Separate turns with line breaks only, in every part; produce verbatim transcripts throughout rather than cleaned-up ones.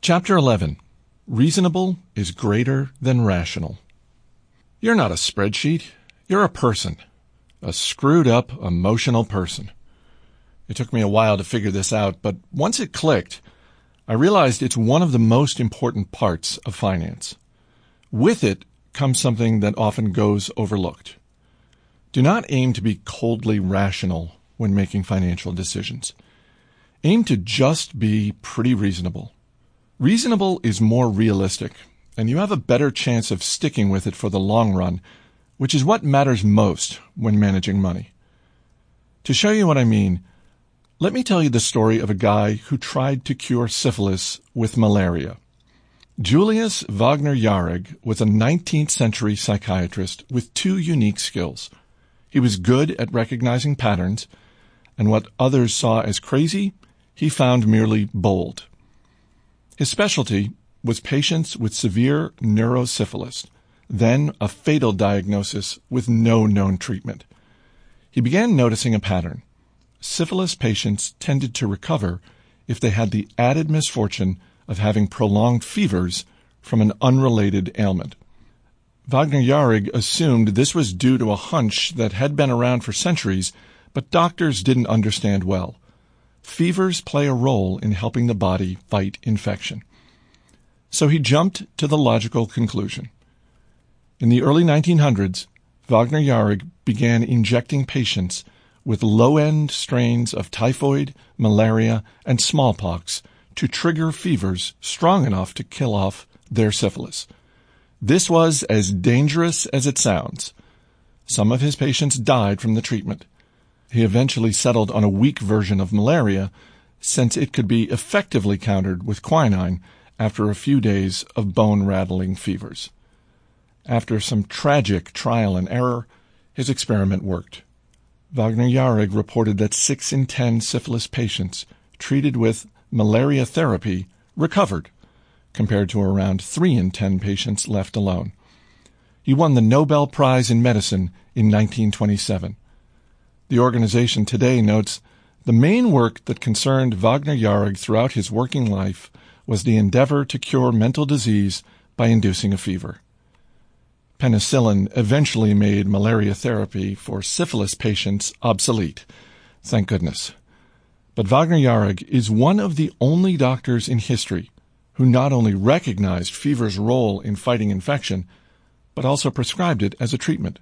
Chapter eleven. Reasonable is greater than rational. You're not a spreadsheet. You're a person. A screwed-up, emotional person. It took me a while to figure this out, but once it clicked, I realized it's one of the most important parts of finance. With it comes something that often goes overlooked. Do not aim to be coldly rational when making financial decisions. Aim to just be pretty reasonable. Reasonable is more realistic, and you have a better chance of sticking with it for the long run, which is what matters most when managing money. To show you what I mean, let me tell you the story of a guy who tried to cure syphilis with malaria. Julius Wagner Jauregg was a nineteenth century psychiatrist with two unique skills. He was good at recognizing patterns, and what others saw as crazy, he found merely bold. His specialty was patients with severe neurosyphilis, then a fatal diagnosis with no known treatment. He began noticing a pattern. Syphilis patients tended to recover if they had the added misfortune of having prolonged fevers from an unrelated ailment. Wagner Jauregg assumed this was due to a hunch that had been around for centuries, but doctors didn't understand well. Fevers play a role in helping the body fight infection. So he jumped to the logical conclusion. In the early nineteen hundreds, Wagner Jauregg began injecting patients with low-end strains of typhoid, malaria, and smallpox to trigger fevers strong enough to kill off their syphilis. This was as dangerous as it sounds. Some of his patients died from the treatment. He eventually settled on a weak version of malaria, since it could be effectively countered with quinine after a few days of bone-rattling fevers. After some tragic trial and error, his experiment worked. Wagner Jauregg reported that six in ten syphilis patients treated with malaria therapy recovered, compared to around three in ten patients left alone. He won the Nobel Prize in Medicine in nineteen twenty-seven. The organization today notes, the main work that concerned Wagner Jauregg throughout his working life was the endeavor to cure mental disease by inducing a fever. Penicillin eventually made malaria therapy for syphilis patients obsolete. Thank goodness. But Wagner Jauregg is one of the only doctors in history who not only recognized fever's role in fighting infection, but also prescribed it as a treatment.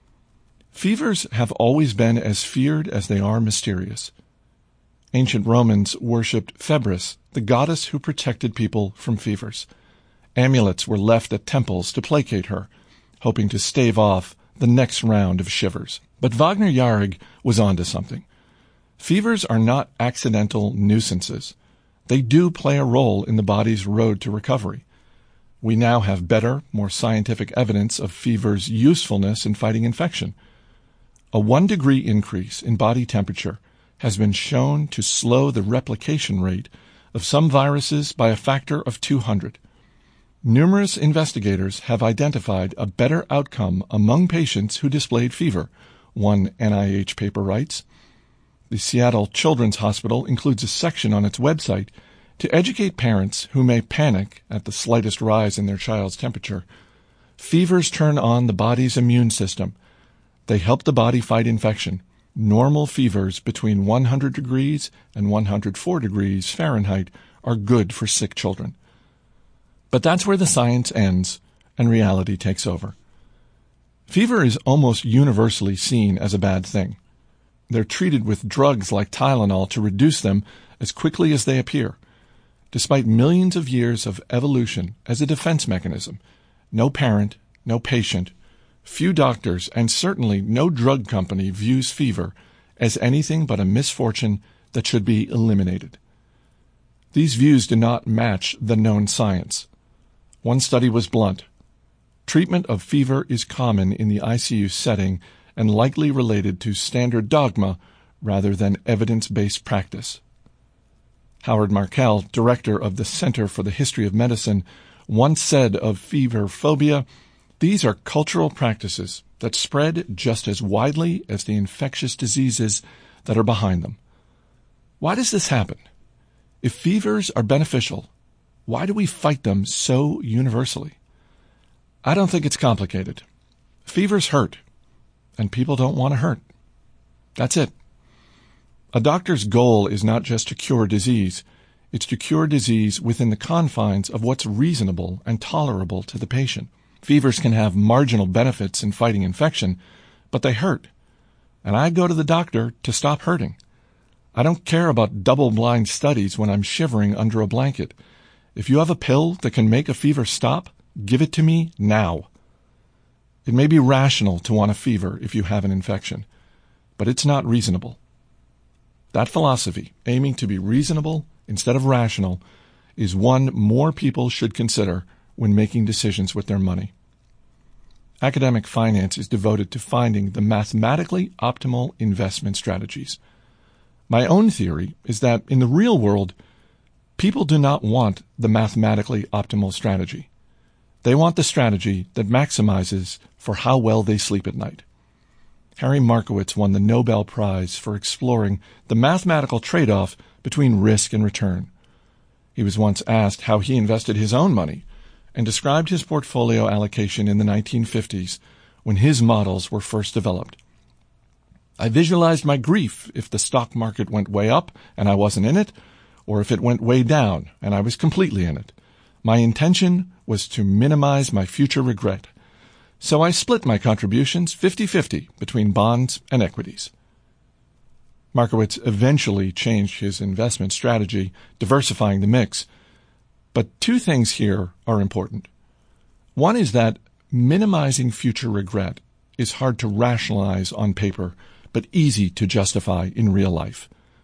Fevers have always been as feared as they are mysterious. Ancient Romans worshipped Febris, the goddess who protected people from fevers. Amulets were left at temples to placate her, hoping to stave off the next round of shivers. But Wagner Jauregg was onto something. Fevers are not accidental nuisances. They do play a role in the body's road to recovery. We now have better, more scientific evidence of fever's usefulness in fighting infection. A one-degree increase in body temperature has been shown to slow the replication rate of some viruses by a factor of two hundred. Numerous investigators have identified a better outcome among patients who displayed fever, one N I H paper writes. The Seattle Children's Hospital includes a section on its website to educate parents who may panic at the slightest rise in their child's temperature. Fevers turn on the body's immune system. They help the body fight infection. Normal fevers between one hundred degrees and one hundred four degrees Fahrenheit are good for sick children. But that's where the science ends and reality takes over. Fever is almost universally seen as a bad thing. They're treated with drugs like Tylenol to reduce them as quickly as they appear. Despite millions of years of evolution as a defense mechanism, no parent, no patient, few doctors, and certainly no drug company views fever as anything but a misfortune that should be eliminated. These views do not match the known science. One study was blunt. Treatment of fever is common in the I C U setting and likely related to standard dogma rather than evidence-based practice. Howard Markel, director of the Center for the History of Medicine, once said of fever phobia, "These are cultural practices that spread just as widely as the infectious diseases that are behind them." Why does this happen? If fevers are beneficial, Why do we fight them so universally? I don't think it's complicated. Fevers hurt, and people don't want to hurt. That's it. A doctor's goal is not just to cure disease. It's to cure disease within the confines of what's reasonable and tolerable to the patient. Fevers can have marginal benefits in fighting infection, but they hurt. And I go to the doctor to stop hurting. I don't care about double-blind studies when I'm shivering under a blanket. If you have a pill that can make a fever stop, give it to me now. It may be rational to want a fever if you have an infection, but it's not reasonable. That philosophy, aiming to be reasonable instead of rational, is one more people should consider when making decisions with their money. Academic finance is devoted to finding the mathematically optimal investment strategies. My own theory is that in the real world, people do not want the mathematically optimal strategy. They want the strategy that maximizes for how well they sleep at night. Harry Markowitz won the Nobel Prize for exploring the mathematical trade-off between risk and return. He was once asked how he invested his own money and described his portfolio allocation in the nineteen fifties when his models were first developed. I visualized my grief if the stock market went way up and I wasn't in it, or if it went way down and I was completely in it. My intention was to minimize my future regret. So I split my contributions fifty-fifty between bonds and equities. Markowitz eventually changed his investment strategy, diversifying the mix. But two things here are important. One is that minimizing future regret is hard to rationalize on paper, but easy to justify in real life.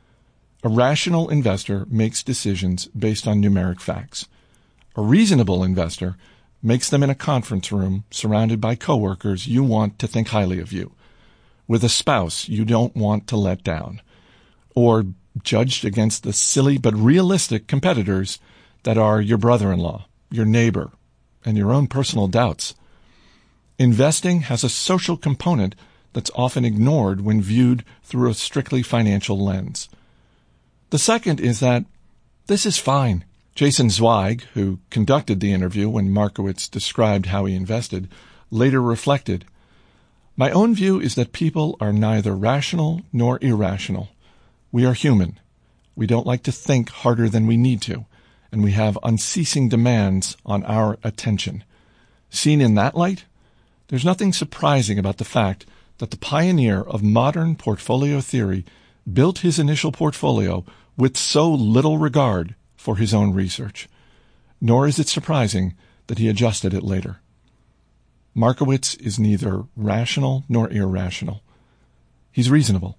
A rational investor makes decisions based on numeric facts. A reasonable investor makes them in a conference room surrounded by coworkers you want to think highly of you, with a spouse you don't want to let down, or judged against the silly but realistic competitors that are your brother-in-law, your neighbor, and your own personal doubts. Investing has a social component that's often ignored when viewed through a strictly financial lens. The second is that this is fine. Jason Zweig, who conducted the interview when Markowitz described how he invested, later reflected, "My own view is that people are neither rational nor irrational. We are human. We don't like to think harder than we need to, and we have unceasing demands on our attention. Seen in that light, there's nothing surprising about the fact that the pioneer of modern portfolio theory built his initial portfolio with so little regard for his own research, nor is it surprising that he adjusted it later." Markowitz is neither rational nor irrational. He's reasonable.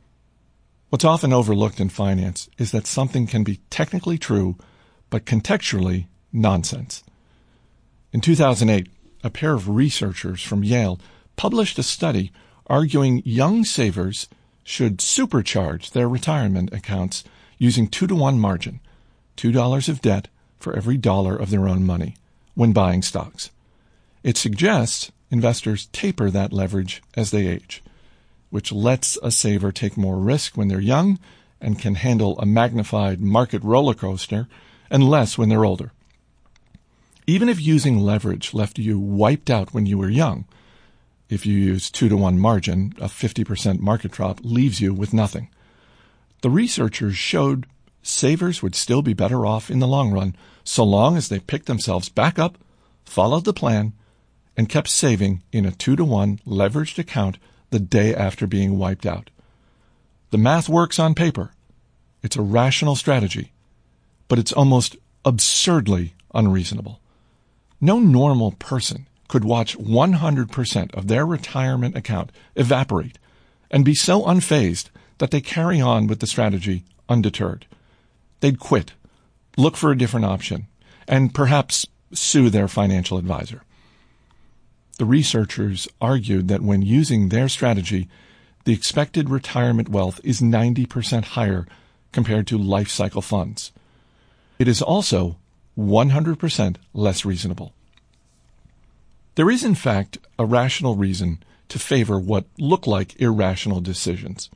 What's often overlooked in finance is that something can be technically true, but contextually nonsense. In two thousand eight, a pair of researchers from Yale published a study arguing young savers should supercharge their retirement accounts using two-to-one margin, two dollars of debt for every dollar of their own money, when buying stocks. It suggests investors taper that leverage as they age, which lets a saver take more risk when they're young and can handle a magnified market roller coaster, and less when they're older. Even if using leverage left you wiped out when you were young, if you use two-to-one margin, a fifty percent market drop leaves you with nothing. The researchers showed savers would still be better off in the long run so long as they picked themselves back up, followed the plan, and kept saving in a two-to-one leveraged account the day after being wiped out. The math works on paper. It's a rational strategy, but it's almost absurdly unreasonable. No normal person could watch one hundred percent of their retirement account evaporate and be so unfazed that they carry on with the strategy undeterred. They'd quit, look for a different option, and perhaps sue their financial advisor. The researchers argued that when using their strategy, the expected retirement wealth is ninety percent higher compared to life cycle funds. It is also one hundred percent less reasonable. There is, in fact, a rational reason to favor what look like irrational decisions.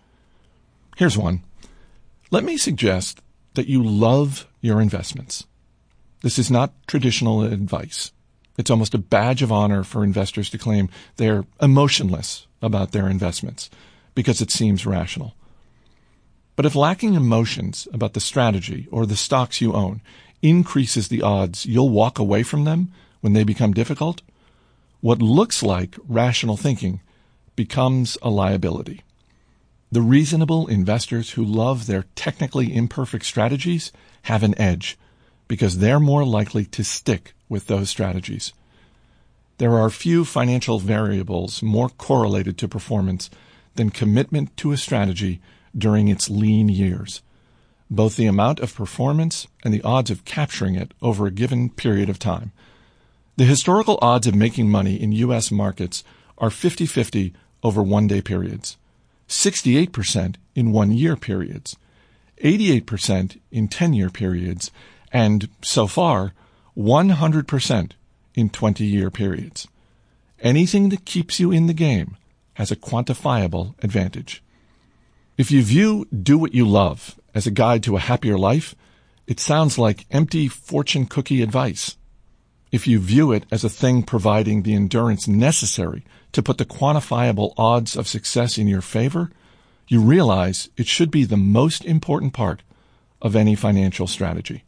Here's one. Let me suggest that you love your investments. This is not traditional advice. It's almost a badge of honor for investors to claim they're emotionless about their investments because it seems rational. But if lacking emotions about the strategy or the stocks you own increases the odds you'll walk away from them when they become difficult, what looks like rational thinking becomes a liability. The reasonable investors who love their technically imperfect strategies have an edge because they're more likely to stick with those strategies. There are few financial variables more correlated to performance than commitment to a strategy during its lean years, both the amount of performance and the odds of capturing it over a given period of time. The historical odds of making money in U S markets are fifty-fifty over one-day periods, sixty-eight percent in one-year periods, eighty-eight percent in ten-year periods, and, so far, one hundred percent in twenty-year periods. Anything that keeps you in the game has a quantifiable advantage. If you view Do What You Love as a guide to a happier life, it sounds like empty fortune cookie advice. If you view it as a thing providing the endurance necessary to put the quantifiable odds of success in your favor, you realize it should be the most important part of any financial strategy.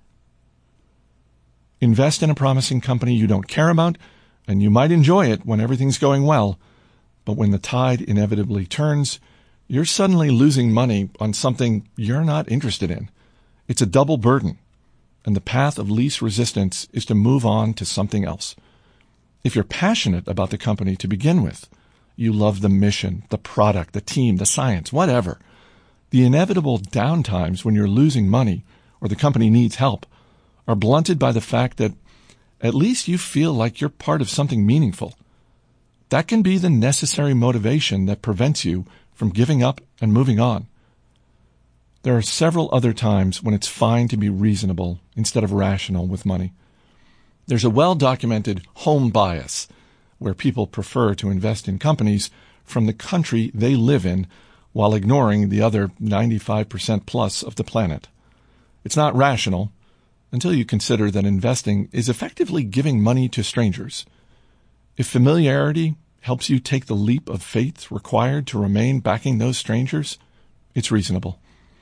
Invest in a promising company you don't care about, and you might enjoy it when everything's going well, but when the tide inevitably turns, you're suddenly losing money on something you're not interested in. It's a double burden, and the path of least resistance is to move on to something else. If you're passionate about the company to begin with, you love the mission, the product, the team, the science, whatever, the inevitable downtimes when you're losing money or the company needs help are blunted by the fact that at least you feel like you're part of something meaningful. That can be the necessary motivation that prevents you from giving up and moving on. There are several other times when it's fine to be reasonable instead of rational with money. There's a well-documented home bias where people prefer to invest in companies from the country they live in while ignoring the other ninety-five percent plus of the planet. It's not rational until you consider that investing is effectively giving money to strangers. If familiarity helps you take the leap of faith required to remain backing those strangers, it's reasonable.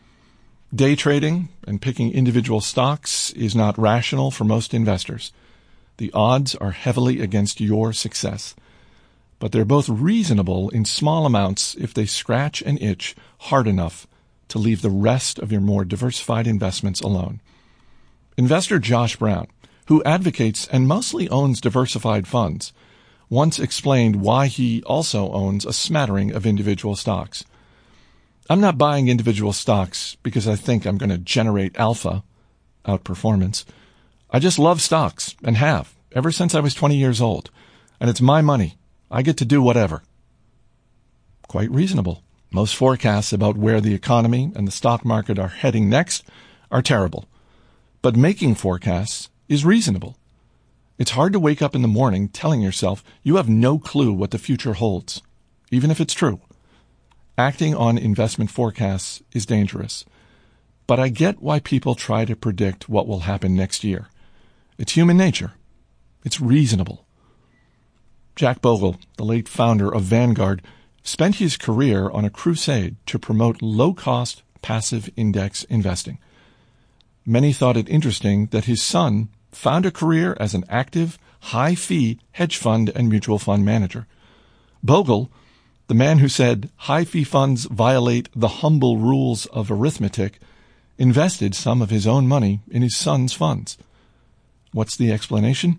Day trading and picking individual stocks is not rational for most investors. The odds are heavily against your success, but they're both reasonable in small amounts if they scratch an itch hard enough to leave the rest of your more diversified investments alone. Investor Josh Brown, who advocates and mostly owns diversified funds, once explained why he also owns a smattering of individual stocks. I'm not buying individual stocks because I think I'm going to generate alpha, outperformance. I just love stocks and have ever since I was twenty years old, and it's my money. I get to do whatever. Quite reasonable. Most forecasts about where the economy and the stock market are heading next are terrible. But making forecasts is reasonable. It's hard to wake up in the morning telling yourself you have no clue what the future holds, even if it's true. Acting on investment forecasts is dangerous. But I get why people try to predict what will happen next year. It's human nature. It's reasonable. Jack Bogle, the late founder of Vanguard, spent his career on a crusade to promote low-cost passive index investing. Many thought it interesting that his son found a career as an active, high-fee hedge fund and mutual fund manager. Bogle, the man who said high-fee funds violate the humble rules of arithmetic, invested some of his own money in his son's funds. What's the explanation?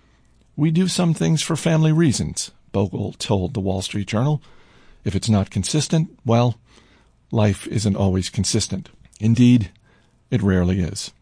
We do some things for family reasons, Bogle told the Wall Street Journal. If it's not consistent, well, life isn't always consistent. Indeed, it rarely is.